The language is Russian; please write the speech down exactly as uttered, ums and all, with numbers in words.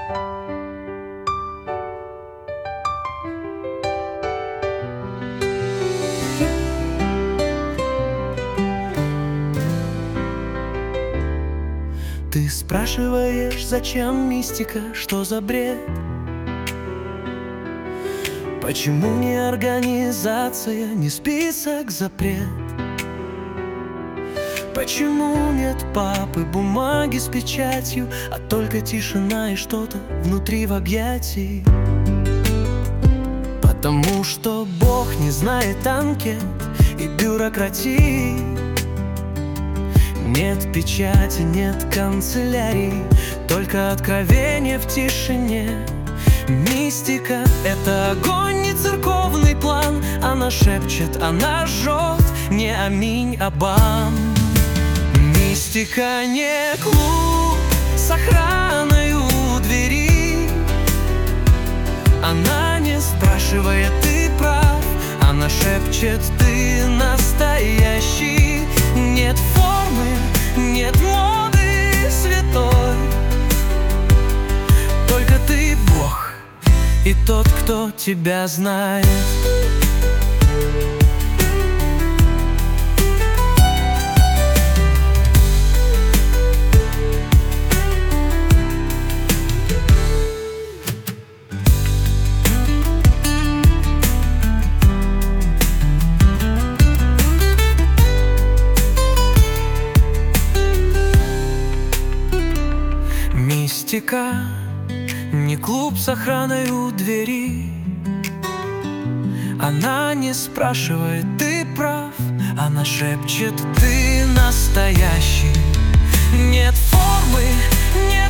Ты спрашиваешь, зачем мистика, что за бред? Почему не организация, не список, запрет? Почему нет папы, бумаги с печатью, а только тишина и что-то внутри в объятии? Потому что Бог не знает анкет и бюрократии. Нет печати, нет канцелярии, только откровение в тишине. Мистика — это огонь, не церковный план. Она шепчет, она жжет, не аминь, а бам. Мистика не клуб с охраной у двери. Она не спрашивает, ты прав, она шепчет, ты настоящий. Нет формы, нет моды святой, только ты Бог и тот, кто тебя знает. Мистика не клуб с охраной у двери. Она не спрашивает, ты прав, она шепчет, ты настоящий. Нет формы, нет